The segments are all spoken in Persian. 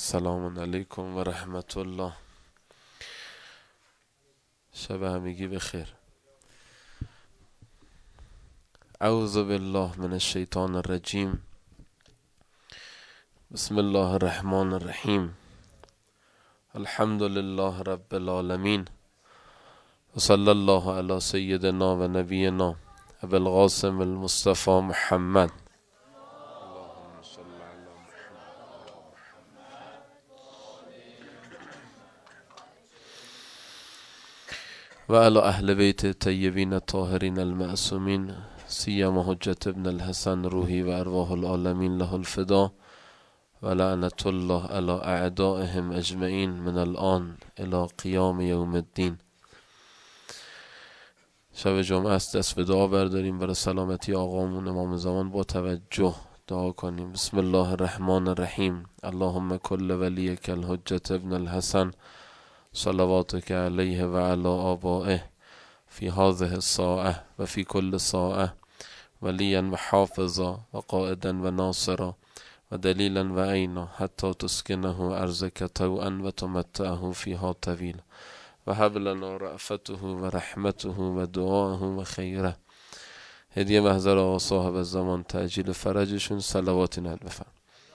سلام علیکم و رحمت الله. شب همگی بخیر. اعوذ بالله من الشیطان الرجیم. بسم الله الرحمن الرحیم. الحمد لله رب العالمین و صلی الله علی سیدنا و نبینا ابی القاسم المصطفى محمد و علی اهل بیت طیبین الطاهرین المعصومین سیما حجت ابن الحسن روحی و ارواح العالمین له الفدا و لعنت الله علی اعدائهم اجمعین من الان الی قیام یوم الدین. شب جمعه است، دست به دعا برداریم برای سلامتی آقامون امام زمان. با توجه دعا کنیم. بسم الله الرحمن الرحیم. اللهم کل ولیک الحجت ابن الحسن صلواتک علیه و علی آبائه فی هذه الساعه و فی کل ساعه ولیا و حافظا و قائدا و ناصرا و دلیلا و عینا حتی تسکنه ارضک طوعا و تمتعه فیها طویلا و هب لنا رأفته و رحمته و دعاءه و خیره. هدیه محضر آقا صاحب الزمان، تعجیل فرجشون. صلوات نهد بفرم.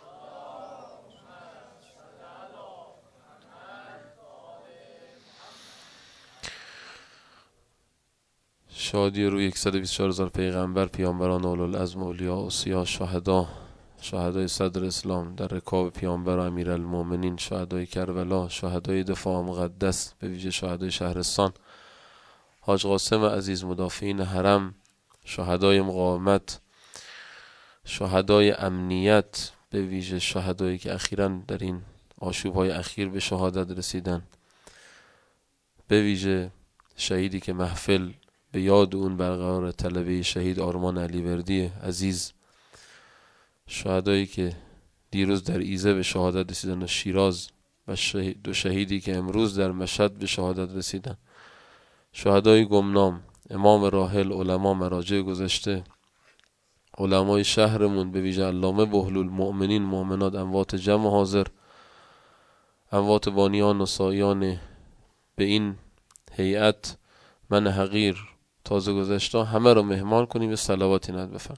شادی روی 124,000 پیغمبر، پیامبران، اولوالعزم، اولیاء، اوصیا، شهدای صدر اسلام در رکاب پیامبر و امیرالمومنین، شهدای کربلا، شهدای دفاع مقدس، به ویژه شهدای شهرستان، حاج قاسم عزیز، مدافعین حرم، شهدای مقاومت، شهدای امنیت، به ویژه شهدایی که اخیراً در این آشوب‌های اخیر به شهادت رسیدن، به ویژه شهیدی که محفل به یاد اون برقرار، طلبه شهید آرمان علیوردی عزیز، شهدایی که دیروز در ایزه به شهادت رسیدن و شیراز، و دو شهیدی که امروز در مشهد به شهادت رسیدن، شهدای گمنام، امام راحل، علما مراجع گذشته، علمای شهرمون، به ویژه علامه بهلول، مؤمنین، مؤمنات، اموات جمع حاضر، اموات بانیان و سایان به این هیئت من حقیر تازه گذشته، همه رو مهمان کنیم. به صلواتی نهد بفرم.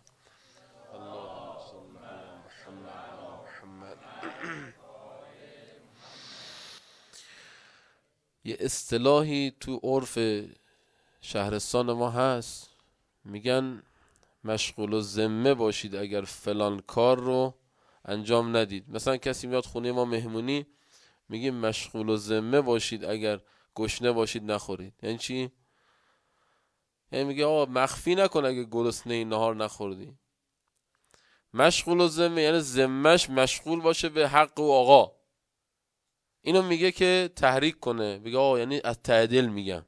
یه اصطلاحی تو عرف شهرستان ما هست، میگن مشغول الذمه باشید اگر فلان کار رو انجام ندید. مثلا کسی میاد خونه ما مهمونی، میگیم مشغول الذمه باشید اگر گشنه باشید نخورید. یعنی چی؟ یعنی میگه آقا مخفی نکن اگه گرسنه نهار نخوردی. مشغول الذمه یعنی ذمه‌اش مشغول باشه به حق و آقا. اینو میگه که تحریک کنه، میگه آقا یعنی از تعدیل میگم.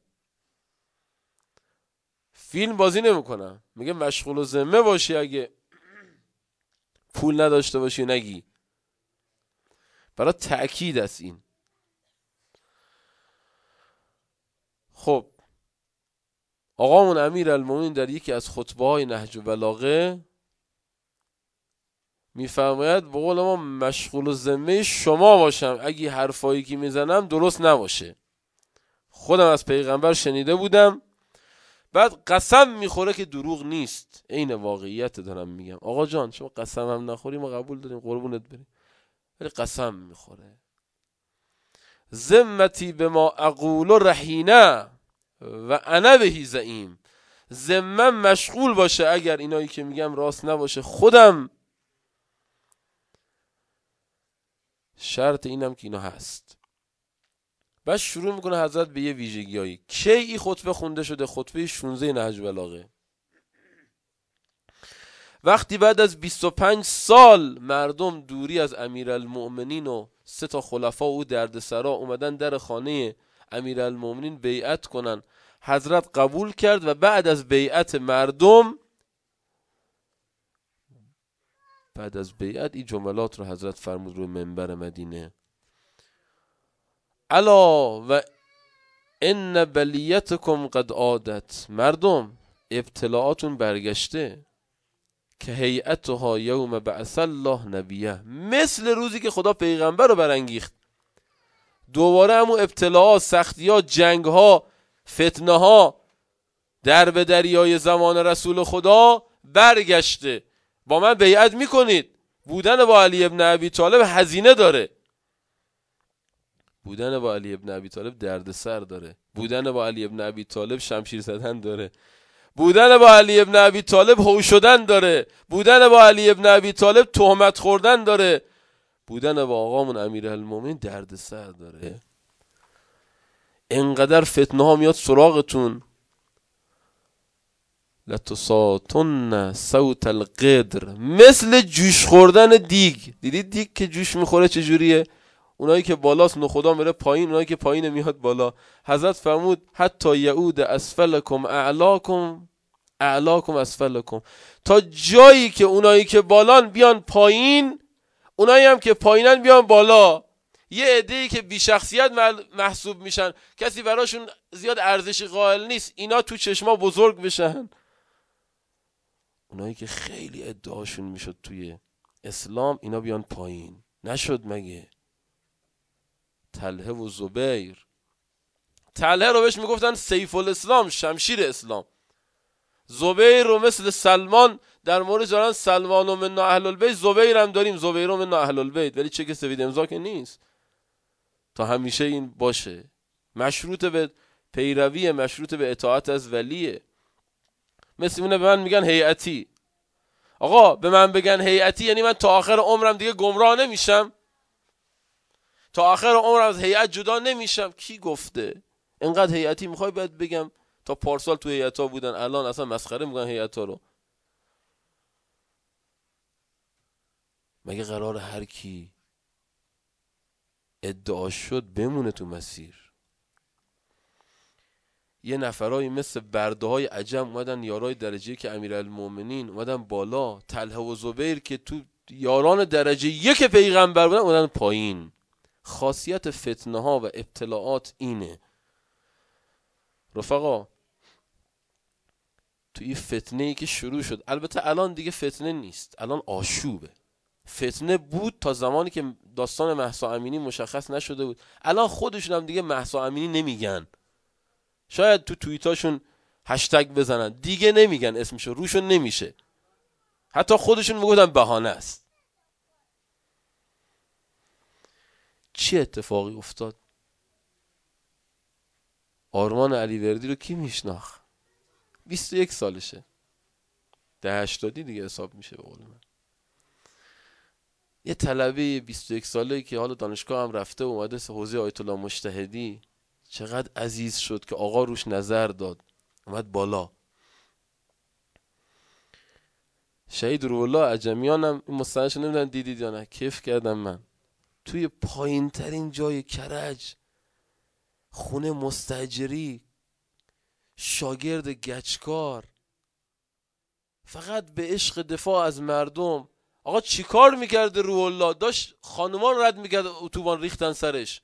فیلم بازی نمیکنم، میگه مشغول الذمه باشی اگه پول نداشته باشی نگی. برای تأکید است این. خب آقامون امیرالمومنین در یکی از خطبه‌های نهج البلاغه میفرماید به قول ما مشغول الذمه شما باشم اگه حرفایی که میزنم درست نباشه. خودم از پیغمبر شنیده بودم، بعد قسم میخوره که دروغ نیست، عین واقعیت دارم میگم. آقا جان شما قسم هم نخوری ما قبول داریم، قربونت بریم، ولی قسم میخوره. ذمتی به ما اقول رهینه و انا بهی زعیم. ذمم مشغول باشه اگر اینایی که میگم راست نباشه، خودم شرط اینم که اینا هست. بعد شروع میکنه حضرت به یه ویژگیایی. کی این خطبه خونده شده؟ خطبه 16 نهج البلاغه. وقتی بعد از 25 سال مردم دوری از امیرالمؤمنین و 3 تا خلفا او دردسرا اومدن در خانه امیرالمؤمنین بیعت کنن، حضرت قبول کرد و بعد از بیعت مردم، بعد از بیعت این جملات رو حضرت فرمود روی منبر مدینه: الا و ان بلیتکم قد عادت. مردم ابتلاعاتون برگشته. که هیئتها یوم بعث الله نبیه، مثل روزی که خدا پیغمبر رو برانگیخت. دوباره همون ابتلاعات، سختیات، جنگها، فتنه ها در به دریای زمان رسول خدا برگشته. با من بیعت میکنید. بودن با علی ابن ابی طالب هزینه داره. بودن با علی ابن ابی طالب دردسر داره. بودن با علی ابن ابی طالب شمشیر زدن داره. بودن با علی ابن ابی طالب هو شدن داره. بودن با علی ابن ابی طالب تهمت خوردن داره. بودن با آقامون امیرالمومنین دردسر داره. انقدر فتنه ها میاد سراغتون. لتساطن صوت القدر، مثل جوش خوردن دیگ. دیدید دیگ که جوش میخوره چجوریه؟ اونایی که بالاست نخدا میره پایین، اونایی که پایین میاد بالا. حضرت فرمود حتی یعود اسفلکم اعلاکم اعلاکم اسفلکم، تا جایی که اونایی که بالان بیان پایین، اونایی هم که پایینن بیان بالا. یه عده‌ای که بی شخصیت محسوب میشن، کسی براشون زیاد ارزشی قائل نیست، اینا تو چشما بزرگ بشن. اونایی که خیلی ادعاشون میشد توی اسلام، اینا بیان پایین. نشد مگه؟ طلحه و زبیر. طلحه رو بهش میگفتن سیف الاسلام، شمشیر اسلام. زبیر رو مثل سلمان در مورد جانان سلمان و من اهل البیت، زبیر هم داریم، زبیر و من اهل البیت، ولی چه که سفید امضا که نیست. تا همیشه این باشه. مشروط به پیروی، مشروط به اطاعت از ولیه. مثل اونه به من میگن هیئتی. آقا به من بگن هیئتی یعنی من تا آخر عمرم دیگه گمراه نمیشم؟ تا آخر عمرم از هیئت جدا نمیشم؟ کی گفته؟ اینقدر هیئتی میخوای باید بگم تا پارسال تو هیئت‌ها بودن، الان اصلا مسخره میگن هیئت‌ها رو. مگه قرار هر کی ادعا شد بمونه تو مسیر؟ یه نفرایی مثل برده های عجم اومدن یارای درجه که امیرالمومنین اومدن بالا. طلحه و زبیر که تو یاران درجه یک پیغمبر بودن اومدن پایین. خاصیت فتنه ها و ابتلاعات اینه رفقا. تو این فتنه ای که شروع شد، البته الان دیگه فتنه نیست، الان آشوبه. فتنه بود تا زمانی که داستان مهسا امینی مشخص نشده بود. الان خودشون هم دیگه مهسا امینی نمیگن. شاید تو توییتاشون هشتگ بزنن، دیگه نمیگن اسمشو، روشون نمیشه. حتی خودشون میگفتن بهانه است. چه اتفاقی افتاد؟ آرمان علیوردی رو کی میشناخت؟ 21 سالشه. 80 دیگه حساب میشه به قول من. یه طلبه 21 ساله‌ای که حالا دانشگاه هم رفته و اومده حوزه آیت الله مجتهدی، چقدر عزیز شد که آقا روش نظر داد، اومد بالا. شهید روح الله عجمیان هم این مستندش نمیدونن دیدید یا نه؟ کیف کردم من. توی پایین ترین جای کرج، خونه مستاجری، شاگرد گچکار، فقط به عشق دفاع از مردم. آقا چی کار میکرده روح الله؟ داشت خانومان رد میکرد، اتوبان ریختن سرش.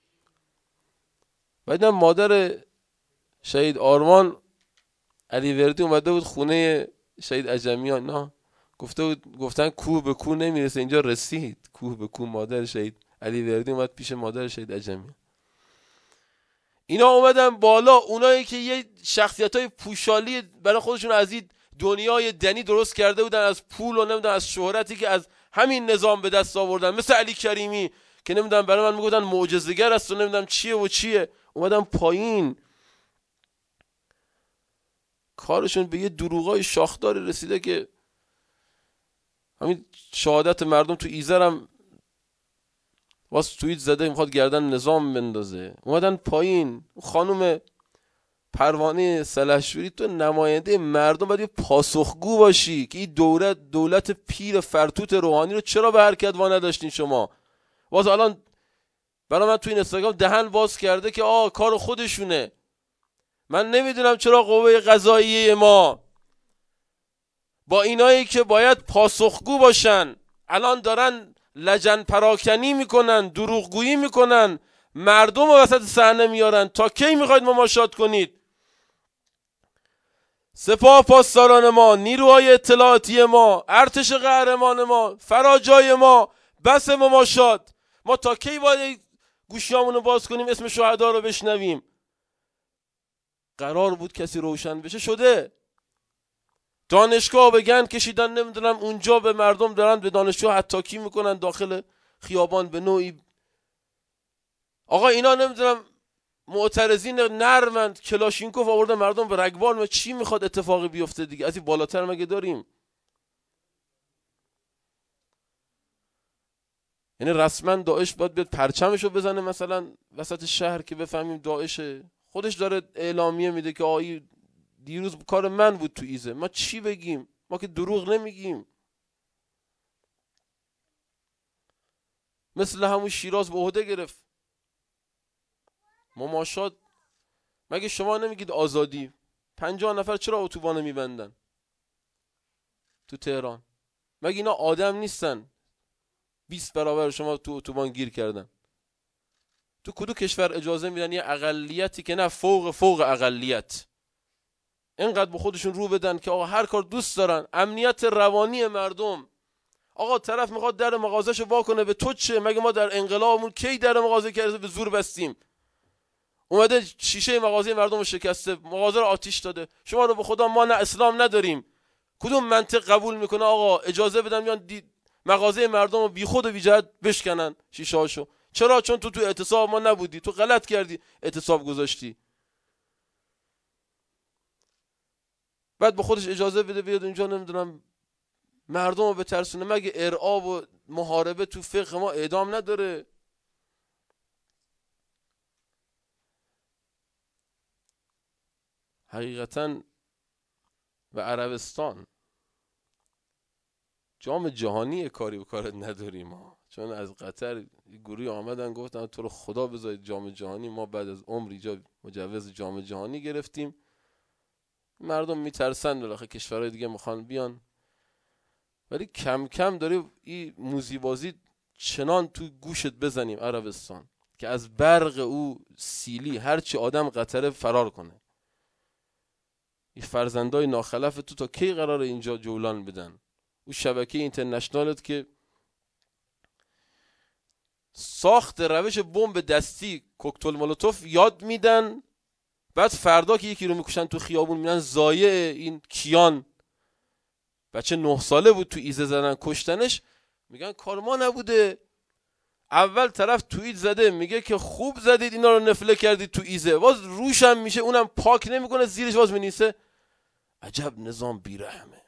بعدم مادر شهید آرمان علیوردی اومده بود خونه شهید عجمیان، نه گفتن کوه به کوه نمیرسه، اینجا رسید. کوه به کوه. مادر شهید علیوردی اومد پیش مادر شهید عجمیان. اینا اومدن بالا، اونایی که یه شخصیتای پوشالی برای خودشون از این دنیای دنی درست کرده بودن، از پول و نمیدونم از شهرتی که از همین نظام به دست آوردن، مثل علی کریمی که نمیدونم برای من میگفتن معجزه‌گر است و نمیدونم چیه، اومدن پایین. کارشون به یه دروغای شاخداری رسیده که همین شهادت مردم تو ایزرم واسه توییت زده میخواد گردن نظام بندازه. اومدن پایین. خانم پروانه سلحشوری، تو نماینده مردم باید پاسخگو باشی که این دولت پیر فرتوت روحانی رو چرا به حرکت وا نداشتین شما؟ واسه الان برای من تو این اینستاگرام دهن باز کرده که کار خودشونه. من نمیدونم چرا قوه قضاییه ما با اینایی که باید پاسخگو باشن الان دارن لجن پراکنی میکنن، دروغگویی میکنن، مردم رو وسط صحنه میارن. تا کی میخواید مماشات کنید؟ سپاه پاسداران ما، نیروهای اطلاعاتی ما، ارتش قهرمان ما، فراجای ما، بس مماشات. ما تا کی باید گوشیامونو باز کنیم اسم شهدا رو بشنویم؟ قرار بود کسی روشن بشه، شده. دانشگاه به گند کشیدن، نمیدونم اونجا به مردم دارن به دانشجو حتاکی میکنن داخل خیابان به نوعی. آقا اینا نمیدونم معترضین نرمند، کلاشینکوف آورده مردم به رگبار. چی میخواد اتفاقی بیفته دیگه؟ از این بالاتر مگه داریم؟ یعنی رسما داعش باید بیاد پرچمشو بزنه مثلا وسط شهر که بفهمیم داعشه؟ خودش داره اعلامیه میده که آیی دیروز کار من بود تو ایزه. ما چی بگیم؟ ما که دروغ نمیگیم. مثل همون شیراز به عهده گرفت مماشات. مگه شما نمیگید آزادی؟ 50 نفر چرا اتوبان میبندن تو تهران؟ مگه اینا آدم نیستن 20 برابر شما تو اتوبان گیر کردن؟ تو کدوم کشور اجازه میدن یه اقلیتی که نه فوق اقلیت اینقدر به خودشون رو بدن که آقا هر کار دوست دارن؟ امنیت روانی مردم. آقا طرف میخواد در مغازهشو وا کنه، به تو چه؟ مگه ما در انقلابمون کی در مغازه کرده به زور بستیم؟ اومده شیشه مغازه مردم رو شکسته، مغازه رو آتیش داده. شما رو به خدا ما نه اسلام نداریم. کدوم منطق قبول میکنه آقا اجازه بدن میان مغازه مردم رو بیخود و بیجهت بشکنن شیشه هاشو؟ چرا؟ چون تو اعتصاب ما نبودی، تو غلط کردی اعتصاب گذاشتی. بعد به خودش اجازه بده بیاد اونجا نمیدونم مردم رو بترسونه. مگه ارعاب و محاربه تو فقه ما اعدام نداره؟ حقیقتا و عربستان جام جهانی کاری و کارت نداریم ما. چون از قطر گروهی آمدن گفتن تو رو خدا بذارید جام جهانی. ما بعد از عمر اینجا مجوز جام جهانی گرفتیم. مردم میترسن بالاخره کشورهای دیگه میخوان بیان، ولی کم کم داره این موزی بازی چنان تو گوشت بزنیم عربستان که از برق او سیلی هرچی آدم قطره فرار کنه. این فرزندای ناخلف تو تا کی قراره اینجا جولان بدن؟ او شبکه اینترنشنالت که ساخت روش بمب دستی کوکتل مولوتوف یاد میدن، بعد فردا که یکی رو میکشن تو خیابون میرن زایه این کیان بچه 9 ساله بود تو ایزه زدن کشتنش، میگن کار ما نبوده. اول طرف توییت زده میگه که خوب زدید اینا رو نفله کردید تو ایزه، باز روشم میشه اونم پاک نمیکنه زیرش باز مینیسه عجب نظام بیرحمه.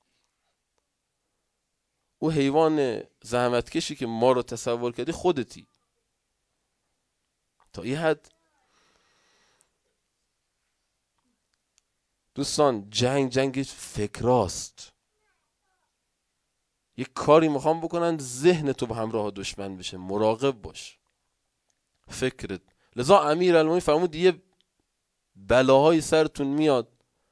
او حیوان زحمتکشی که ما رو تصور کردی خودتی. تا این حد دوستان جنگ فکراست. یک کاری میخوام بکنن ذهن تو به همراه دشمن بشه، مراقب باش فکرت. لذا امیرالمومنین فرمود یه بلاهای سرتون میاد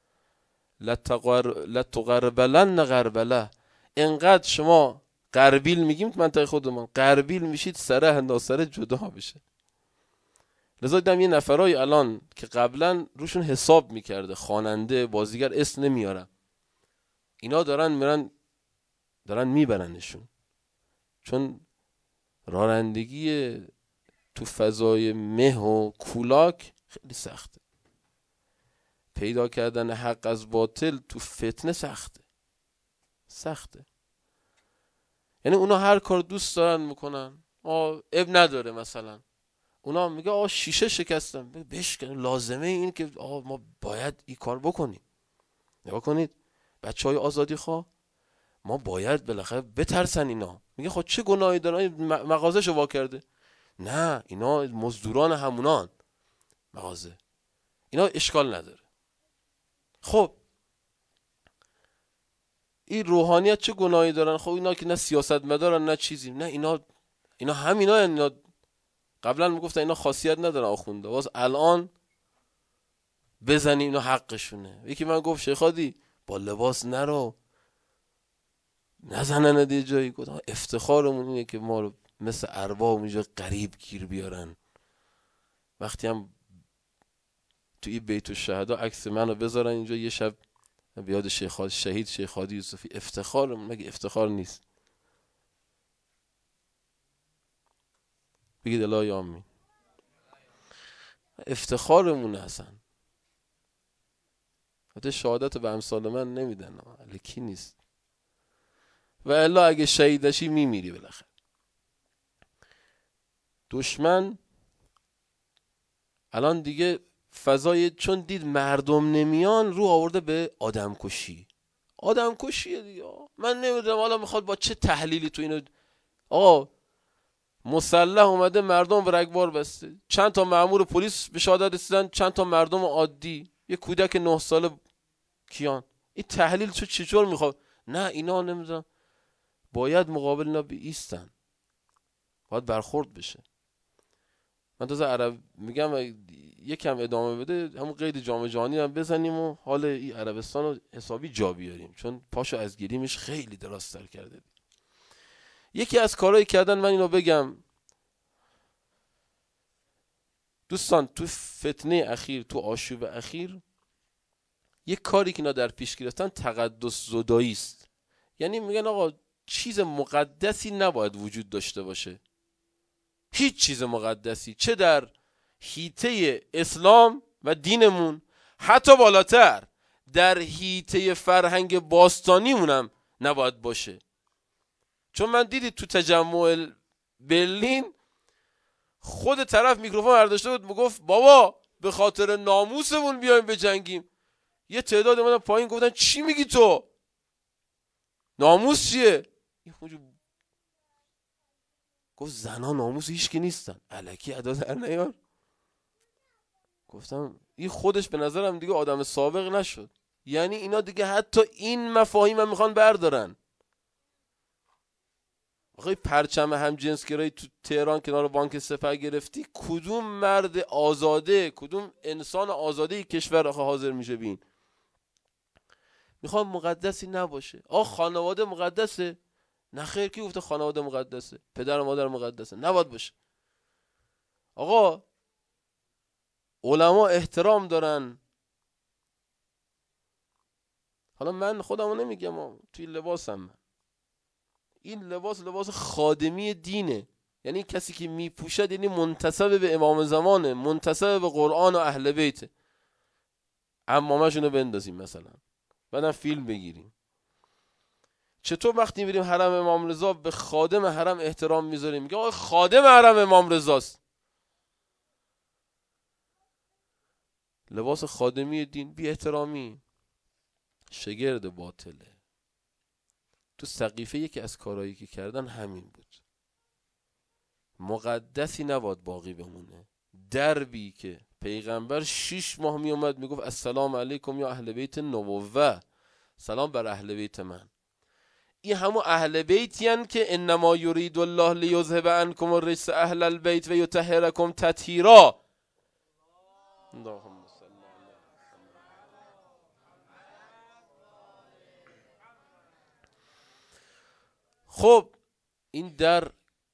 لتقربلن غربله. انقدر شما قربیل میگیم تو منطقه خودمون قربیل میشید سره ناسره جدا بشه. لذا دیدم یه نفرای الان که قبلا روشون حساب میکرده خواننده بازیگر اسم نمیارم، اینا دارن میبرنشون. چون رانندگی تو فضای مه و کولاک خیلی سخته، پیدا کردن حق از باطل تو فتنه سخته. یعنی اونا هر کار دوست دارن میکنن، اب نداره. مثلا اونا میگه شیشه شکستم بشکن، لازمه این که ما باید این کار بکنیم. نگاه کنید بچهای آزادی خواه ما باید بالاخره بترسن. اینا میگه خب چه گناهی دارن مغازه‌شو وا کرده؟ نه اینا مزدوران همونان مغازه، اینا اشکال نداره. خب این روحانیت چه گناهی دارن؟ خب اینا که نه سیاست مدارن نه چیزی، نه اینا همینا. اینا قبلا میگفتن اینا خاصیت ندارن آخونده، باز الان بزنیم اینا حقشونه. یکی من گفت شیخ هادی با لباس نرو نزنن دیگه جایی. گفتم افتخارمون اینه که ما رو مثل ارباب اینجا غریب گیر بیارن. وقتی هم توی بیت الشهدا عکس منو بذارن اینجا یه شب بیاد شهید شیخ هادی یوسفی. افتخار مگه افتخار نیست؟ بگید الهی آمین. افتخارمونه اصلا. حتی شهادت به امثال من نمیدن، الکی نیست. و الا اگه شهیدشی میمیری بالاخره. دشمن الان دیگه فضای، چون دید مردم نمیان، رو آورده به آدم کشی. آدم کشیه دیگه. من نمیدونم حالا میخواد با چه تحلیلی تو اینو. آقا مسلح اومده مردم به رگبار بسته، چند تا مأمور پلیس به شهادت رسیدن، چند تا مردم عادی، یه کودک 9 ساله کیان. این تحلیل چطور میخواد؟ نه اینا نمیدونم، باید مقابل اینا ایستن، باید برخورد بشه. من تازه عرب میگم یکم ادامه بده، همون قید جام جهانی هم بزنیم و حال این عربستان رو حسابی جا بیاریم، چون پاشو از گیریمش خیلی دراستر کرده. یکی از کارهایی کردن، من اینو بگم دوستان، تو فتنه اخیر، تو آشوب اخیر، یک کاری که اینا در پیش گرفتن تقدس زدایی است. یعنی میگن آقا چیز مقدسی نباید وجود داشته باشه، هیچ چیز مقدسی، چه در حیطه اسلام و دینمون، حتی بالاتر در حیطه فرهنگ باستانیمون هم نباید باشه. چون من دیدید تو تجمع برلین خود طرف میکروفون برداشته بود میگفت بابا به خاطر ناموسمون بیایم بجنگیم. یه تعداد اومدن پایین گفتن چی میگی تو؟ ناموس چیه؟ گفت زنا ناموس هیچ کی نیستن، الکی ادا در نیار. گفتم این خودش به نظرم دیگه آدم سابق نشد. یعنی اینا دیگه حتی این مفاهیم هم میخوان بردارن. آخه پرچم همجنسگرایی تو تهران کنار بانک سپه گرفتی، کدوم مرد آزاده، کدوم انسان آزاده کشور آخه حاضر میشه بین؟ میخوام مقدسی نباشه. خانواده مقدسه؟ نه خیر، کی گفته خانواده مقدسه؟ پدر و مادر مقدسه؟ نباید باشه. آقا علما احترام دارن. حالا من خودمو نمیگم، توی لباسم، این لباس خادمی دینه. یعنی کسی که میپوشد یعنی منتسب به امام زمانه، منتسب به قرآن و اهل بیته. عمامشونو بندازیم مثلا، بعدم فیلم بگیریم. چطور وقتی میریم حرم امام رضا به خادم حرم احترام میذاریم؟ میگه آقا خادم حرم امام رضاست. لباس خادمی دین بی احترامی، شگرد باطله. تو سقیفه یکی از کارهایی که کردن همین بود. مقدسی نباید باقی بمونه. دربی که پیغمبر 6 ماه می اومد میگفت السلام علیکم یا اهل بیت نبوه، سلام بر اهل بیت من. این همون اهل بیتی هن که انما یرید الله لیذهب عنکم الرجس اهل البیت و یطهرکم تطهیرا. اللهم صل علی. خب این در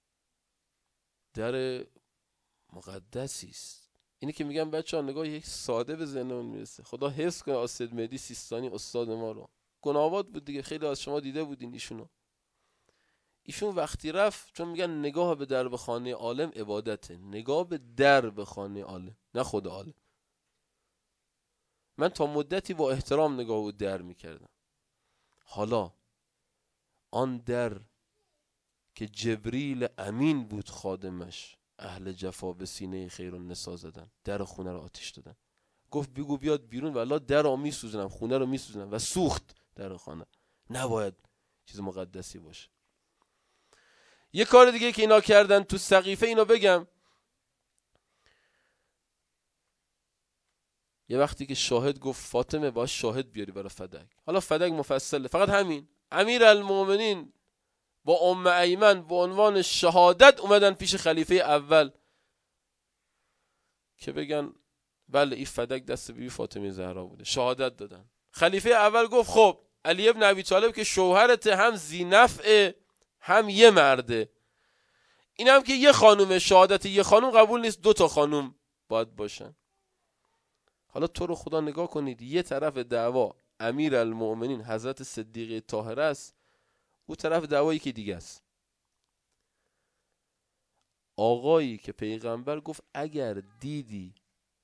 مقدسی است. اینی که میگم بچه‌ها نگاه یک ساده به ذهنمون میرسه. خدا حفظ کنه آسد مهدی سیستانی استاد ما رو. گناه‌آباد بود دیگه، خیلی از شما دیده بودین ایشون وقتی رفت، چون میگن نگاه به در به خانه عالم عبادته، نگاه به در به خانه عالم، نه خود عالم. من تا مدتی با احترام نگاه به در میکردم. حالا آن در که جبریل امین بود خادمش، اهل جفا به سینه خیر النساء زدن، در خونه رو آتش دادن. گفت بگو بیاد بیرون والله در رو میسوزنم، خونه رو میسوزنم، و سوخت در خانه. نباید چیز مقدسی باشه. یه کار دیگه که اینا کردن تو سقیفه، اینو بگم، یه وقتی که شاهد گفت فاطمه باش شاهد بیاری برای فدک، حالا فدک مفصله، فقط همین امیرالمومنین با ام ایمن به عنوان شهادت اومدن پیش خلیفه اول که بگن بله این فدک دست بیبی فاطمه زهرا بوده، شهادت دادن. خلیفه اول گفت خب علی ابن ابی طالب که شوهرت هم ذینفعه هم یه مرده، این هم که یه خانومه، شهادت یه خانوم قبول نیست، 2 تا خانوم باید باشن. حالا تو رو خدا نگاه کنید، یه طرف دعوا امیر المؤمنین حضرت صدیقه طاهره است، او طرف دعوایی که دیگه است. آقایی که پیغمبر گفت اگر دیدی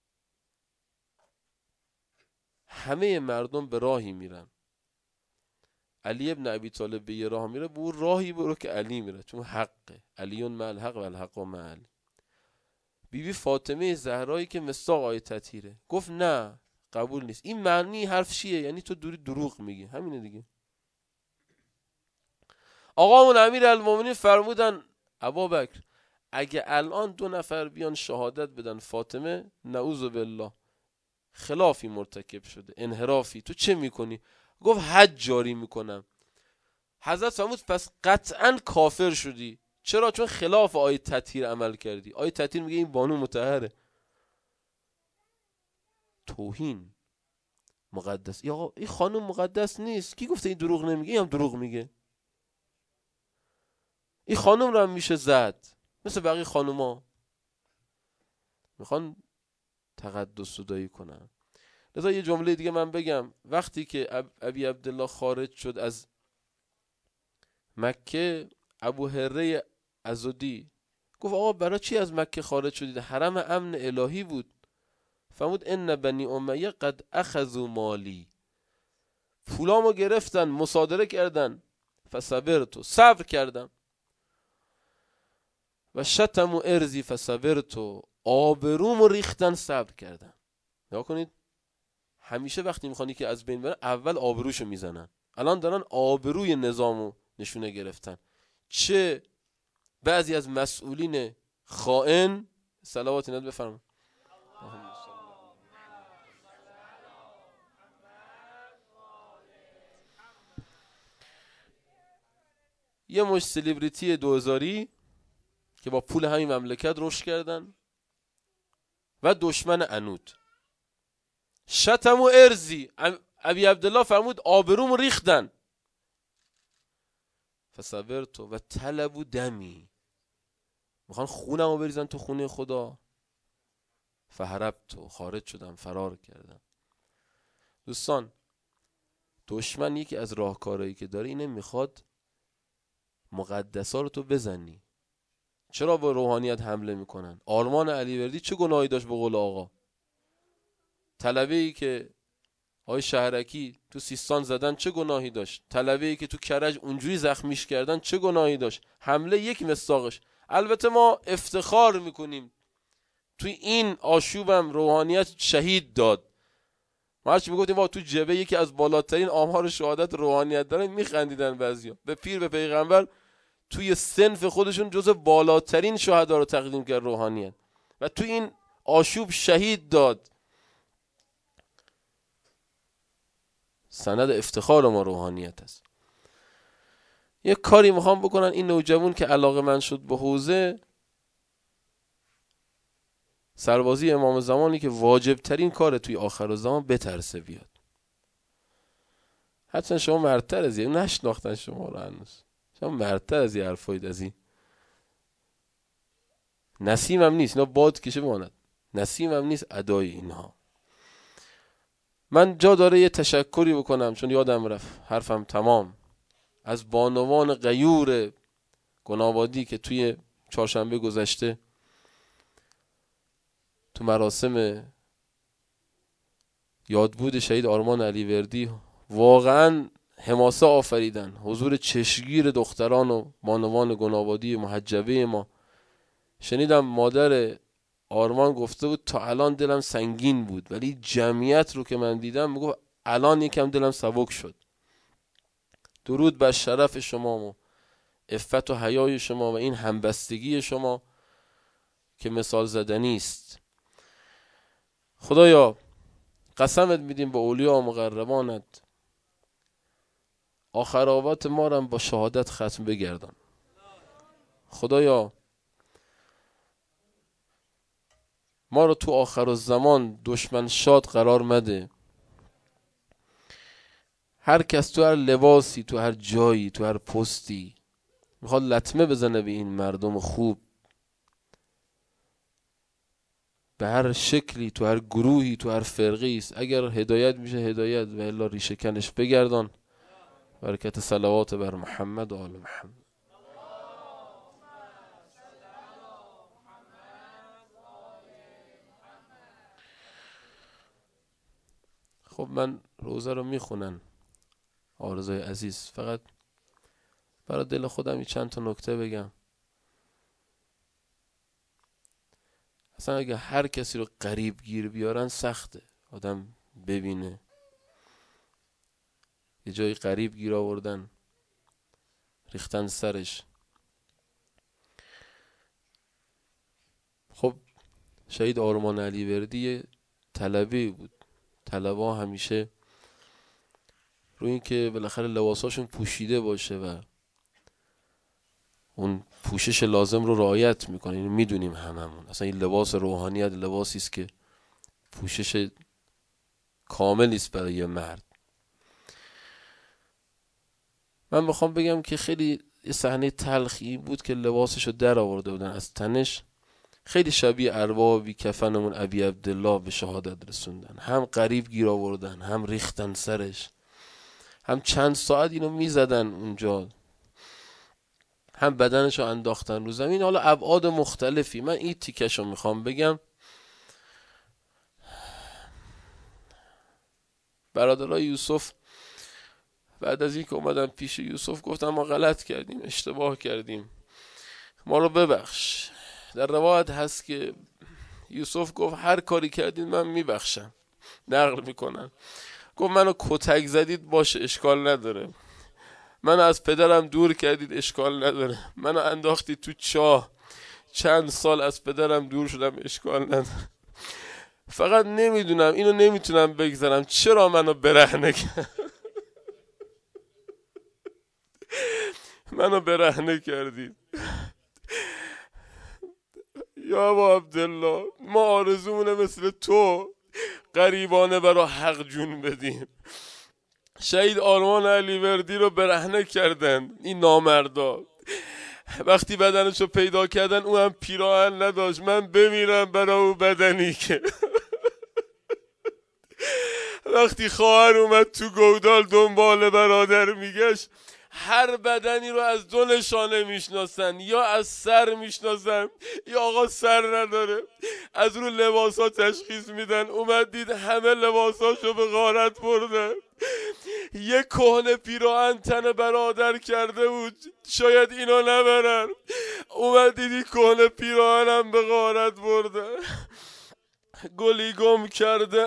همه مردم به راهی میرن، علی ابن ابی طالب به یه راه میره، به اون راهی برو که علی میره، چون حقه، علیون مع الحق و الحق مع علی. بیبی فاطمه زهرایی که مصداق آیه تطهیره گفت نه قبول نیست. این معنی حرف چیه؟ یعنی تو دروغ میگی، همینه دیگه. آقامون امیر المومنین فرمودن ابابکر اگه الان 2 نفر بیان شهادت بدن فاطمه نعوذ بالله خلافی مرتکب شده، انحرافی، تو چه میکنی؟ گفت حج جاری میکنم. حضرت فرمود پس قطعا کافر شدی. چرا؟ چون خلاف آیه تطهیر عمل کردی. آیه تطهیر میگه این بانو مطهره. توهین مقدس. یا آقا این خانم مقدس نیست، کی گفته این دروغ نمیگه؟ این هم دروغ میگه. این خانم رو هم میشه زد مثل بقیه خانوما، میخوان تقدس سودایی کنن. لذا یه جمله دیگه من بگم. وقتی که ابی عبدالله خارج شد از مکه، ابو هره ازدی گفت آقا برای چی از مکه خارج شدید؟ حرم امن الهی بود. فرمود ان بنی امیه قد اخذوا مالی، پولامو گرفتن، مصادره کردن. فصبرت، صبر کردم. و شتموا ارضی فصبرت، آبرومو ریختن، صبر کردم. نگاه کنید، همیشه وقتی میخوانی که از بین بره اول آبروشو میزنن. الان دارن آبروی نظامو نشونه گرفتن. چه بعضی از مسئولین خائن، صلوات اینا بفرمایید، یه مش سلیبریتی 2000 که با پول همین مملکت رشد کردن و دشمن عنود، شتم و ارزی، ابی عبدالله فرمود آبروم ریختن. فصبرت و طلبوا دمی، میخوان خونمو بریزن تو خونه خدا. فهربت، خارج شدم، فرار کردم. دوستان، دشمن یکی از راهکارهایی که داره اینه، میخواد مقدسا رو تو بزنی. چرا با روحانیت حمله میکنن؟ آرمان علیوردی چه گناهی داشت؟ به قول آقا طلبه‌ای که آقای شهرکی تو سیستان زدن چه گناهی داشت؟ طلبه‌ای که تو کرج اونجوری زخمیش کردن چه گناهی داشت؟ حمله یک مصداقش. البته ما افتخار میکنیم توی این آشوبم روحانیت شهید داد. ما هرچی میگفتیم با تو جبه یکی از بالاترین آمار شهادت روحانیت داره، میخندیدن بعضیا. به پیر به پیغمبر توی صنف خودشون جز بالاترین شهدا رو تقدیم کرد روحانیت، و توی این آشوب شهید داد. سند افتخار ما روحانیت است. یک کاری میخوام بکنن این نوجوان که علاقه من شد به حوزه سربازی امام زمانی که واجب ترین کار توی آخر الزمان، بترسه بیاد. حتما شما مردتر از این، نشناختن شما رو هنوز، شما مردتر از این حرفایید. از این نسیم هم نیست، اینا باد کشه بماند، نسیم هم نیست ادای اینها. من جا داره یه تشکری بکنم چون یادم رفت حرفم تمام، از بانوان غیور گنابادی که توی چهارشنبه گذشته تو مراسم یادبود شهید آرمان علیوردی واقعا حماسه آفریدن. حضور چشمگیر دختران و بانوان گنابادی محجبه ما. شنیدم مادر آرمان گفته بود تا الان دلم سنگین بود، ولی جمعیت رو که من دیدم میگفت الان یکم دلم سبک شد. درود بر شرف شما و عفت و حیای شما و این همبستگی شما که مثال زدنی است. خدایا قسمت میدیم به اولیا و مقربانت، آخرات ما رو با شهادت ختم بگردان. خدایا ما رو تو آخر الزمان دشمن شاد قرار مده. هر کس تو هر لباسی، تو هر جایی، تو هر پستی میخواد لطمه بزنه به این مردم خوب، به هر شکلی، تو هر گروهی، تو هر فرقی است. اگر هدایت میشه هدایت، و الا ریشه کنش بگردان. برکت صلوات بر محمد و آل محمد. خب من روزه رو میخونن آرزوی عزیز، فقط برای دل خودم چند تا نکته بگم. اصلا اگه هر کسی رو قریب گیر بیارن سخته آدم ببینه. یه جایی قریب گیر آوردن، ریختن سرش. خب شهید آرمان علیوردی طلبی بود. طلبا همیشه روی این که بالاخره لباساشون پوشیده باشه و اون پوشش لازم رو رعایت میکنه. اینو میدونیم هممون. اصلا این لباس روحانیت لباسی است که پوشش کاملی است برای یه مرد. من میخوام بگم که خیلی یه صحنه تلخی بود که لباسشو در آورده بودن از تنش. خیلی شبیه ارواح بی کفنمون ابی عبدالله به شهادت رسوندن. هم قریب گیر آوردن، هم ریختن سرش، هم چند ساعت اینو میزدن اونجا، هم بدنشو انداختن رو زمین. حالا ابعاد مختلفی. من این تیکشو میخوام بگم. برادرای یوسف بعد از اینکه اومدن پیش یوسف گفتن ما غلط کردیم، اشتباه کردیم، ما رو ببخش. در روایت هست که یوسف گفت هر کاری کردید من میبخشم. نقل میکنن گفت منو کتک زدید باشه اشکال نداره، منو از پدرم دور کردید اشکال نداره، منو انداختید تو چاه چند سال از پدرم دور شدم اشکال نداره. فقط نمیدونم، اینو نمیتونم بگذارم، چرا منو برهنه کرد؟ منو برهنه کردید. یا ابا عبدالله ما آرزومونه مثل تو غریبانه برا حق جون بدیم. شهید آرمان علیوردی رو برهنه کردن این نامردا. وقتی بدنشو پیدا کردن او هم پیراهن نداشت. من بمیرم برای او بدنی که وقتی خواهر اومد تو گودال دنبال برادر میگشت، هر بدنی رو از دو نشانه میشناسن، یا از سر میشناسن یا آقا سر نداره، از رو لباسا تشخیص میدن. اومد دید همه لباساشو به غارت برده. یه کهنه پیراهن تن برادر کرده بود شاید اینو نبرن، اومد دیدی کهنه پیراهنم به غارت برده. گلی گم کرده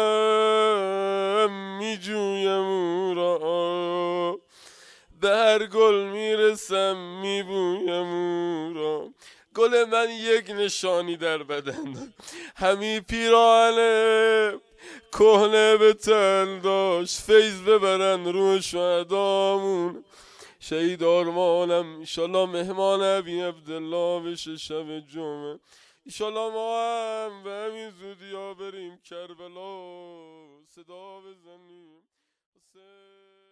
ام میجویم او را، به هر گل میرسم میبویم او را. گل من یک نشانی در بدن داشت، همی پیراهن کهنه به تن داشت. فیض ببرن روی شهدامون. شهید آرمانم ایشالله مهمان ابی عبدالله بشه شب جمعه. ایشالله ما هم به همین زودی ها بریم کربلا صدا بزنیم.